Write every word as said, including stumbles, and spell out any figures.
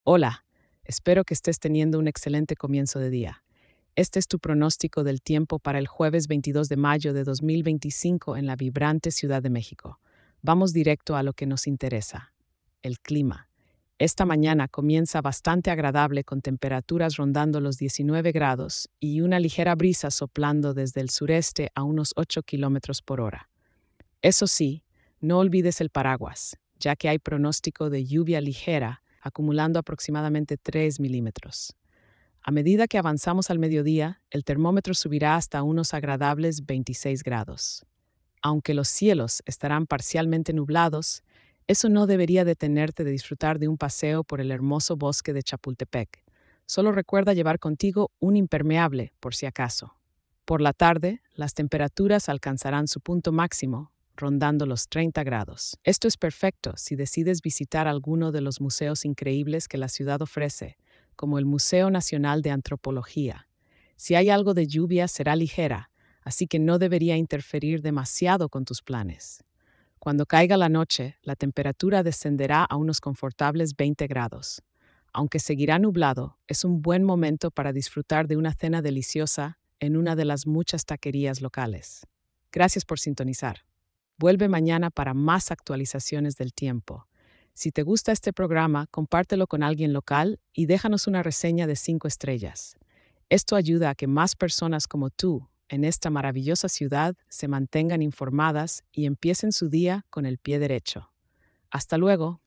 Hola, espero que estés teniendo un excelente comienzo de día. Este es tu pronóstico del tiempo para el jueves veintidós de mayo de dos mil veinticinco en la vibrante Ciudad de México. Vamos directo a lo que nos interesa, el clima. Esta mañana comienza bastante agradable con temperaturas rondando los diecinueve grados y una ligera brisa soplando desde el sureste a unos ocho kilómetros por hora. Eso sí, no olvides el paraguas, ya que hay pronóstico de lluvia ligera, acumulando aproximadamente tres milímetros. A medida que avanzamos al mediodía, el termómetro subirá hasta unos agradables veintiséis grados. Aunque los cielos estarán parcialmente nublados, eso no debería detenerte de disfrutar de un paseo por el hermoso bosque de Chapultepec. Solo recuerda llevar contigo un impermeable, por si acaso. Por la tarde, las temperaturas alcanzarán su punto máximo, rondando los treinta grados. Esto es perfecto si decides visitar alguno de los museos increíbles que la ciudad ofrece, como el Museo Nacional de Antropología. Si hay algo de lluvia, será ligera, así que no debería interferir demasiado con tus planes. Cuando caiga la noche, la temperatura descenderá a unos confortables veinte grados. Aunque seguirá nublado, es un buen momento para disfrutar de una cena deliciosa en una de las muchas taquerías locales. Gracias por sintonizar. Vuelve mañana para más actualizaciones del tiempo. Si te gusta este programa, compártelo con alguien local y déjanos una reseña de cinco estrellas. Esto ayuda a que más personas como tú, en esta maravillosa ciudad, se mantengan informadas y empiecen su día con el pie derecho. Hasta luego.